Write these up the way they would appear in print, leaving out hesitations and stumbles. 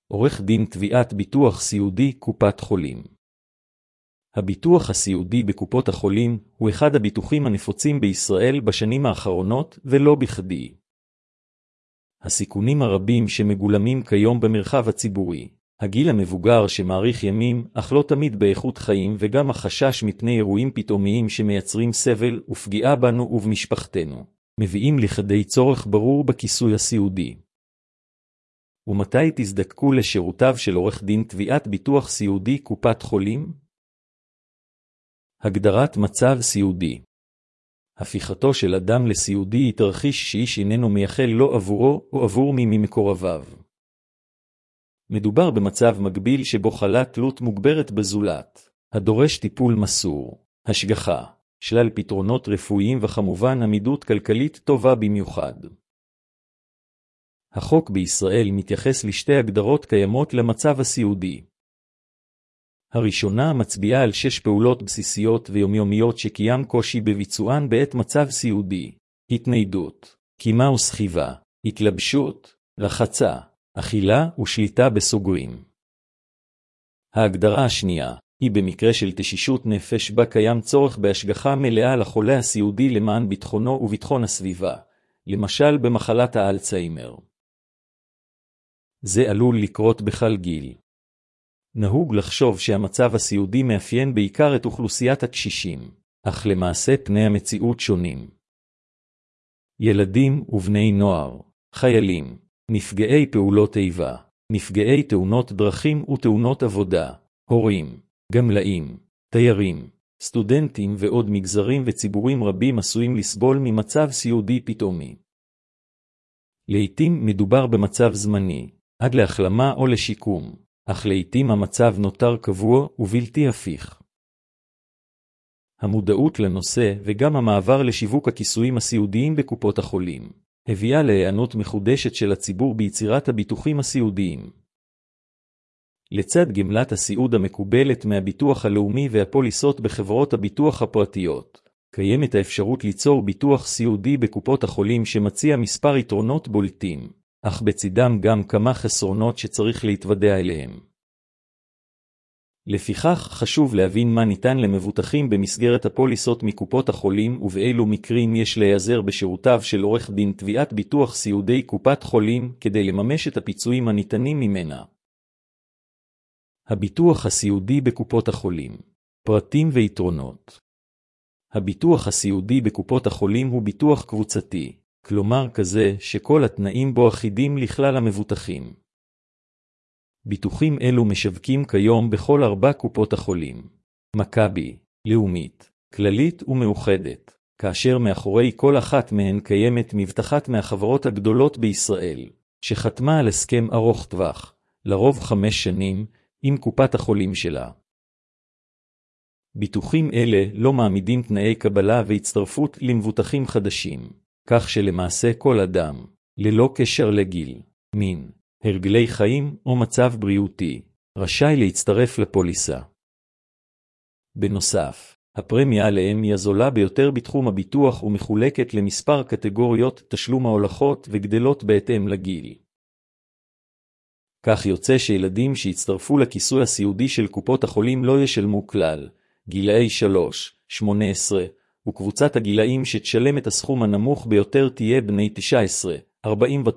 עורך דין תביעת ביטוח סיעודי קופת חולים. הביטוח הסיעודי בקופות החולים הוא אחד הביטוחים הנפוצים בישראל בשנים האחרונות ולא בכדי. הסיכונים הרבים שמגולמים כיום במרחב הציבורי, הגיל המבוגר שמאריך ימים אך לא תמיד באיכות חיים וגם החשש מפני אירועים פתאומיים שמייצרים סבל ופגיעה בנו ובמשפחתנו, מביאים לכדי צורך ברור בכיסוי הסיעודי. ומתי תזדקקו לשירותיו של עורך דין תביעת ביטוח סיעודי קופת חולים? הגדרת מצב סיעודי. הפיכתו של אדם לסיעודי היא תרחיש שאיש איננו מייחל לא עבורו או עבור מי ממקורביו. מדובר במצב מקביל שבו חלה תלות מוגברת בזולת, הדורש טיפול מסור, השגחה, שלל פתרונות רפואיים וכמובן עמידות כלכלית טובה במיוחד. החוק בישראל מתייחס לשתי הגדרות קיימות למצב הסיעודי. הראשונה מצביעה על 6 פעולות בסיסיות ויומיומיות שקיים קושי בביצוען בעת מצב סיעודי: התניידות, קימה וסחיבה, התלבשות, רחצה, אכילה ושליטה בסוגרים. ההגדרה השנייה היא במקרה של תשישות נפש בה קיים צורך בהשגחה מלאה לחולה הסיעודי למען ביטחונו וביטחון הסביבה, למשל במחלת האלצהיימר. זה עלול לקרות בכל גיל. נהוג לחשוב שהמצב הסיעודי מאפיין בעיקר את אוכלוסיית הקשישים, אך למעשה פני המציאות שונים. ילדים ובני נוער, חיילים, נפגעי פעולות איבה, נפגעי תאונות דרכים ותאונות עבודה, הורים, גמלאים, תיירים, סטודנטים ועוד מגזרים וציבורים רבים עשויים לסבול ממצב סיעודי פתאומי. לעתים מדובר במצב זמני, עד להחלמה או לשיקום, אך לעתים המצב נותר קבוע ובלתי הפיך. המודעות לנושא וגם המעבר לשיווק הכיסויים הסיעודיים בקופות החולים, הביאה להיענות מחודשת של הציבור ביצירת הביטוחים הסיעודיים. לצד גמלת הסיעוד המקובלת מהביטוח הלאומי והפוליסות בחברות הביטוח הפרטיות, קיימת האפשרות ליצור ביטוח סיעודי בקופות החולים שמציע מספר יתרונות בולטים, אך בצדם גם כמה חסרונות שצריך להתוודע אליהם. לפיכך חשוב להבין מה ניתן למבוטחים במסגרת הפוליסות מקופות החולים ובאילו מקרים יש להיעזר בשירותיו של עורך דין תביעת ביטוח סיעודי קופת חולים כדי לממש את הפיצויים הניתנים ממנה. הביטוח הסיעודי בקופות החולים. פרטים ויתרונות. הביטוח הסיעודי בקופות החולים הוא ביטוח קבוצתי, כלומר כזה שכל התנאים בו אחידים לכלל המבוטחים. ביטוחים אלו משווקים כיום בכל 4 קופות החולים, מכבי, לאומית, כללית ומאוחדת, כאשר מאחורי כל אחת מהן קיימת מבטחת מהחברות הגדולות בישראל, שחתמה על הסכם ארוך טווח, לרוב 5 שנים, עם קופת החולים שלה. ביטוחים אלה לא מעמידים תנאי קבלה והצטרפות למבוטחים חדשים, כך שלמעשה כל אדם, ללא קשר לגיל, מין, הרגלי חיים או מצב בריאותי, רשאי להצטרף לפוליסה. בנוסף, הפרמיה עליהם היא הזולה ביותר בתחום הביטוח ומחולקת למספר קטגוריות תשלום ההולכות וגדלות בהתאם לגיל. כך יוצא שילדים שהצטרפו לכיסוי הסיעודי של קופות החולים לא ישלמו כלל, גילאי 3-18, וקבוצת הגילאים שתשלם את הסכום הנמוך ביותר תהיה בני 19-49.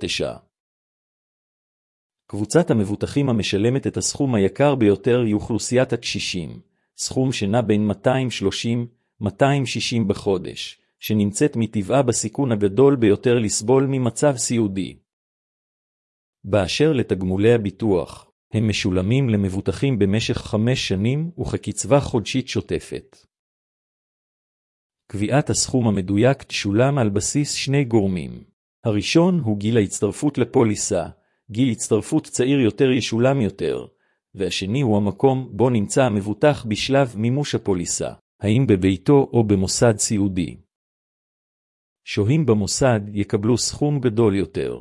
קבוצת המבוטחים המשלמת את הסכום היקר ביותר היא אוכלוסיית הקשישים, סכום שנע בין 230-260 בחודש, שנמצאת מטבעה בסיכון הגדול ביותר לסבול ממצב סיעודי. באשר לתגמולי הביטוח, הם משולמים למבוטחים במשך 5 שנים וכקצבה חודשית שוטפת. קביעת הסכום המדויק תשולם על בסיס 2 גורמים. הראשון הוא גיל ההצטרפות לפוליסה, גיל הצטרפות צעיר יותר ישולם יותר, והשני הוא המקום בו נמצא המבוטח בשלב מימוש הפוליסה, האם בביתו או במוסד סיעודי. שוהים במוסד יקבלו סכום גדול יותר.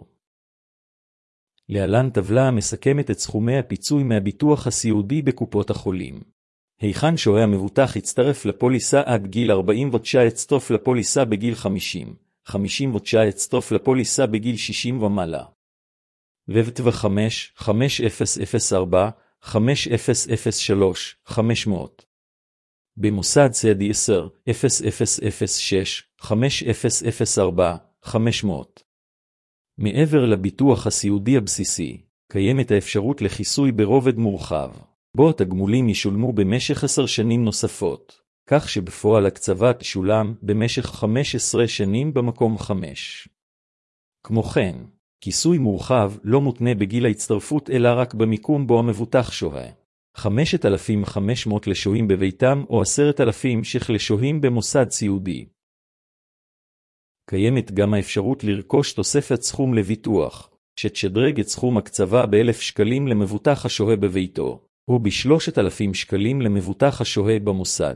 להלן טבלה המסכמת את סכומי הפיצוי מהביטוח הסיעודי בקופות החולים. היכן שוהה המבוטח יצטרף לפוליסה עד גיל 49 יצטרף לפוליסה בגיל 50, 59 יצטרף לפוליסה בגיל 60 ומעלה. ו-5, 5004, 5003, 500. במוסד ציידי 10, 0006, 5004, 500. מעבר לביטוח הסיעודי הבסיסי, קיימת האפשרות לכיסוי ברובד מורחב, בו התגמולים ישולמו במשך 10 שנים נוספות, כך שבפועל הקצבה תשולם במשך 15 שנים במקום 5. כמו כן, כיסוי מורחב לא מותנה בגיל ההצטרפות אלא רק במיקום בו המבוטח שוהה. 5,500 לשוהים בביתם או 10,000 ש"ח לשוהים במוסד סיעודי. קיימת גם האפשרות לרכוש תוספת סכום לביטוח, שתשדרג את סכום הקצבה ב1,000 שקלים למבוטח השוהה בביתו, או ב3,000 שקלים למבוטח השוהה במוסד.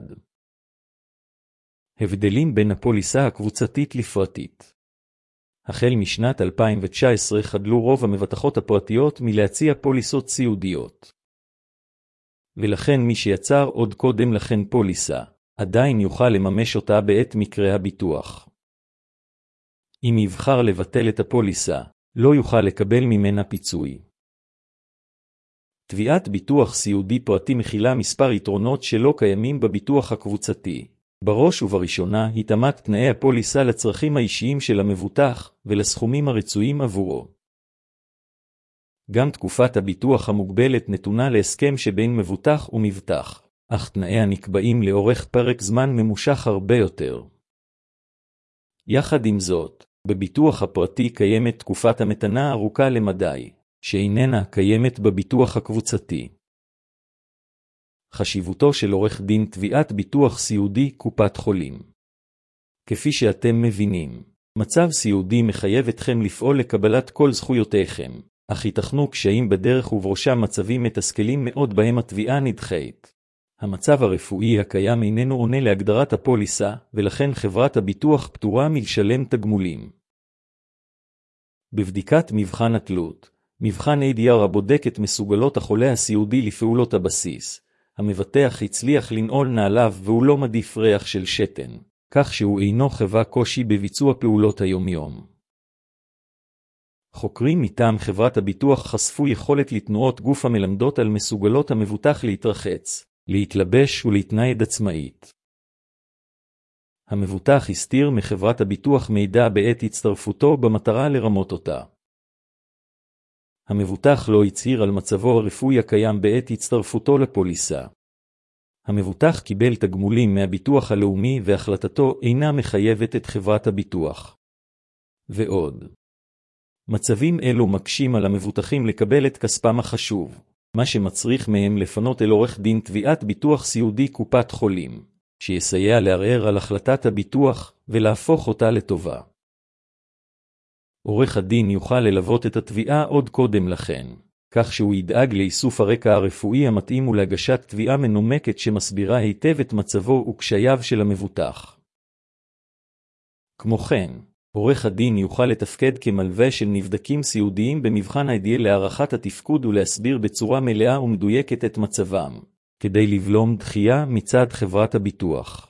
הבדלים בין הפוליסה הקבוצתית לפרטית. החל משנת 2019 חדלו רוב המבטחות הפרטיות מלהציע פוליסות סיעודיות. ולכן מי שיצר עוד קודם לכן פוליסה, עדיין יוכל לממש אותה בעת מקרה הביטוח. אם יבחר לבטל את הפוליסה, לא יוכל לקבל ממנה פיצוי. תביעת ביטוח סיעודי פרטי מכילה מספר יתרונות שלא קיימים בביטוח הקבוצתי. בראש ובראשונה התאמת תנאי הפוליסה לצרכים האישיים של המבוטח ולסכומים הרצויים עבורו. גם תקופת הביטוח המוגבלת נתונה להסכם שבין מבוטח ומבטח, אך תנאיה נקבעים לאורך פרק זמן ממושך הרבה יותר. יחד עם זאת, בביטוח הפרטי קיימת תקופת המתנה ארוכה למדי, שאיננה קיימת בביטוח הקבוצתי. חשיבותו של עורך דין תביעת ביטוח סיעודי קופת חולים. כפי שאתם מבינים, מצב סיעודי מחייב אתכם לפעול לקבלת כל זכויותיכם, אך ייתכנו קשיים בדרך ובראשם מצבים מתסכלים מאוד בהם התביעה נדחית. המצב הרפואי הקיים איננו עונה להגדרת הפוליסה, ולכן חברת הביטוח פטורה מלשלם תגמולים. בבדיקת מבחן התלות, מבחן ADR הבודק את מסוגלות החולה הסיעודי לפעולות הבסיס, המבטח הצליח לנעול נעליו והוא לא מדיף ריח של שתן, כך שהוא אינו חווה קושי בביצוע פעולות היומיום. חוקרים מטעם חברת הביטוח חשפו יכולת לתנועות גוף המלמדות על מסוגלות המבוטח להתרחץ, להתלבש ולהתנייד עצמאית. המבוטח הסתיר מחברת הביטוח מידע בעת הצטרפותו במטרה לרמות אותה. המבוטח לא הצהיר על מצבו הרפואי הקיים בעת הצטרפותו לפוליסה. המבוטח קיבל תגמולים מהביטוח הלאומי והחלטתו אינה מחייבת את חברת הביטוח. ועוד. מצבים אלו מקשים על המבוטחים לקבל את כספם החשוב, מה שמצריך מהם לפנות אל עורך דין תביעת ביטוח סיעודי קופת חולים, שיסייע לערער על החלטת הביטוח ולהפוך אותה לטובה. עורך הדין יוכל ללוות את התביעה עוד קודם לכן, כך שהוא ידאג לאיסוף הרקע הרפואי המתאים ולהגשת תביעה מנומקת שמסבירה היטב את מצבו וקשייו של המבוטח. כמו כן, עורך הדין יוכל לתפקד כמלווה של נבדקים סיעודיים במבחן ADL להערכת התפקוד ולהסביר בצורה מלאה ומדויקת את מצבם, כדי לבלום דחייה מצד חברת הביטוח.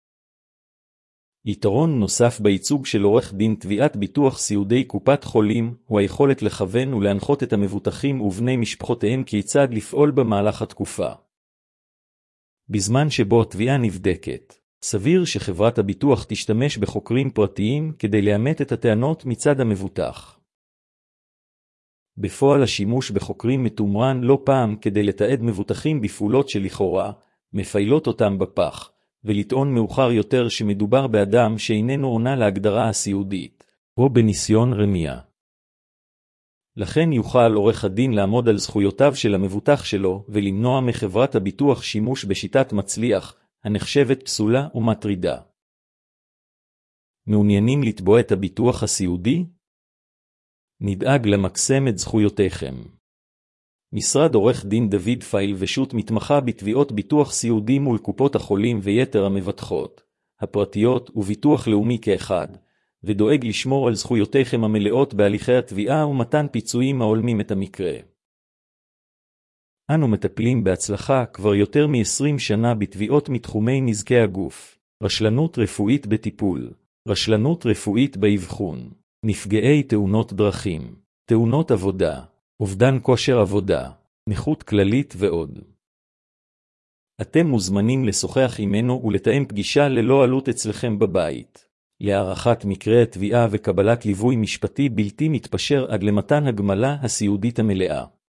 יתרון נוסף בייצוג של עורך דין תביעת ביטוח סיעודי קופת חולים הוא היכולת לכוון ולהנחות את המבוטחים ובני משפחותיהם כיצד לפעול במהלך התקופה. בזמן שבו התביעה נבדקת, סביר שחברת הביטוח תשתמש בחוקרים פרטיים כדי לאמת את הטענות מצד המבוטח. בפועל השימוש בחוקרים מתומרן לא פעם כדי לתעד מבוטחים בפעולות שלכאורה מפעילות אותם בפח, ולטעון מאוחר יותר שמדובר באדם שאיננו עונה להגדרה הסיעודית, או בניסיון רמיה. לכן יוכל עורך הדין לעמוד על זכויותיו של המבוטח שלו ולמנוע מחברת הביטוח שימוש בשיטת מצליח, הנחשבת פסולה ומטרידה. מעוניינים לתבוע את הביטוח הסיעודי? נדאג למקסם את זכויותיכם. משרד עורך דין דוד פייל ושות מתמחה בתביעות ביטוח סיעודי מול קופות החולים ויתר המבטחות, הפרטיות וביטוח לאומי כאחד, ודואג לשמור על זכויותיכם המלאות בהליכי התביעה ומתן פיצויים ההולמים את המקרה. אנו מטפלים בהצלחה כבר יותר מ-20 שנה בתביעות מתחומי נזקי הגוף, רשלנות רפואית בטיפול, רשלנות רפואית באבחון, נפגעי תאונות דרכים, תאונות עבודה, אובדן כושר עבודה, נכות כללית ועוד. אתם מוזמנים לשוחח עמנו ולתאם פגישה ללא עלות אצלכם בבית, להערכת מקרה התביעה וקבלת ליווי משפטי בלתי מתפשר עד למתן הגמלה הסיעודית המלאה.